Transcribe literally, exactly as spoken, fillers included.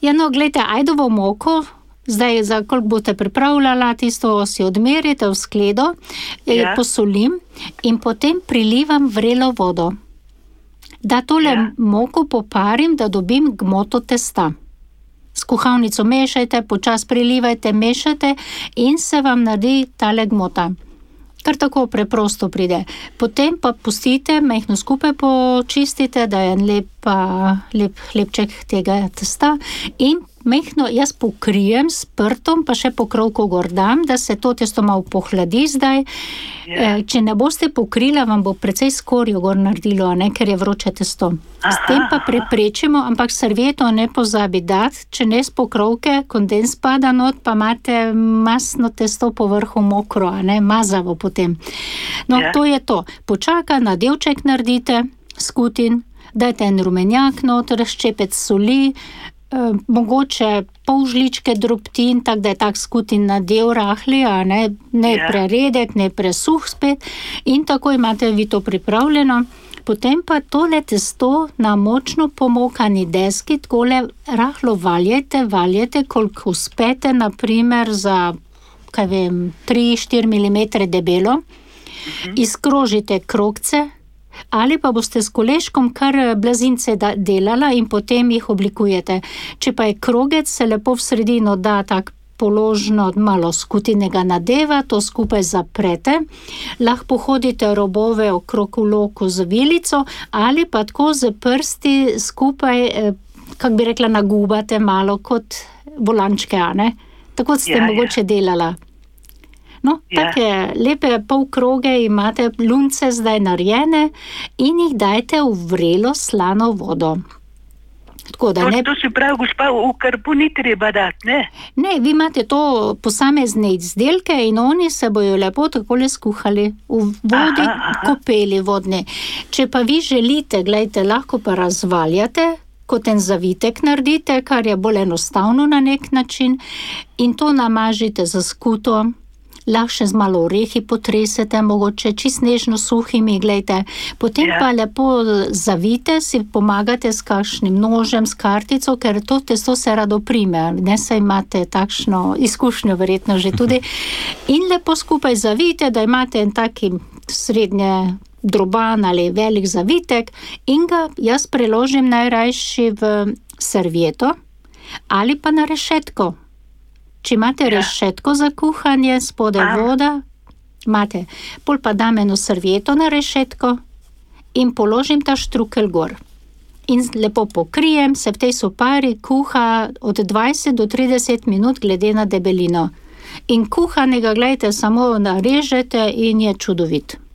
Ja, no, gledajte, ajdovo moko, zdaj, za koliko boste pripravljala, tisto si odmerite v skledo, Ja. posolim in potem prilivam vrelo vodo. Da tole Ja. moko poparim, da dobim gmoto testa. S kuhalnico mešajte, počas prilivajte, mešajte in se vam naredi tale gmota. Kar tako preprosto pride. Potem pa pustite, majhno skupaj počistite, da je en lep, a, lep hlebček tega testa in majhno jaz pokrijem s prtom, pa še pokrovko gor dam, da se to testo malo pohladi zdaj. Ja. E, če ne boste pokrila, vam bo precej skorjo gor naredilo, a ne, ker je vroče testo. S tem pa Aha, aha. preprečimo, ampak servieto ne pozabi dati, če ne s pokrovke, kondens pada not, pa imate masno testo po vrhu mokro, a ne, mazavo potem. No, Ja. to je to. Počaka, nadevček naredite, skutin, dajte en rumenjak noter, ščepec soli, eh, mogoče pol žličke drobtin, tako da je tak skutin nadev rahli, a ne, ne Ja. preredek, ne presuh spet, in tako imate vi to pripravljeno. Potem pa tole testo na močno pomokani deski takole rahlo valjete, valjete, koliko uspete, na primer za, kaj vem, tri štiri milimetre debelo. Izkrožite krogce, ali pa boste s koleškom kar blazince da, delala in potem jih oblikujete. Če pa je krogec, se lepo v sredino da tak položno malo skutinega nadeva, to skupaj zaprete. Lahko hodite robove okrog v loku z vilico ali pa tako z prsti skupaj, eh, kako bi rekla, nagubate malo kot bolančke, a ne? Tako ste Ja, ja. mogoče delala. No, Ja. take lepe polkroge imate, lunce zdaj narejene in jih dajte v vrelo slano vodo. Tako da To, ne, to se pravi, gospa, v krpu ni treba dati, ne? ne, vi imate to posamezne izdelke in oni se bojo lepo takole skuhali v vodi, Aha, aha. kopeli vodni. Če pa vi želite, gledajte, lahko pa razvaljate, kot en zavitek naredite, kar je bolj enostavno na nek način, in to namažite z skuto. Lahko še z malo orehi potresete, mogoče čist nežno suhimi, glejte. Potem Ja. pa lepo zavite, si pomagate s kakšnim nožem, s kartico, ker to testo se rado prime, ne, saj imate takšno izkušnjo verjetno že tudi. In lepo skupaj zavite, da imate en taki srednje droban ali velik zavitek in ga jaz preložim najrajši v servieto ali pa na rešetko. Če imate Ja. rešetko za kuhanje, spodaj A. voda, imate, pol pa dam eno servieto na rešetko in položim ta štrukelj gor. In lepo pokrijem, se v tej sopari kuha od dvajset do trideset minut glede na debelino. In kuhanega, gledajte, samo narežete in je čudovit.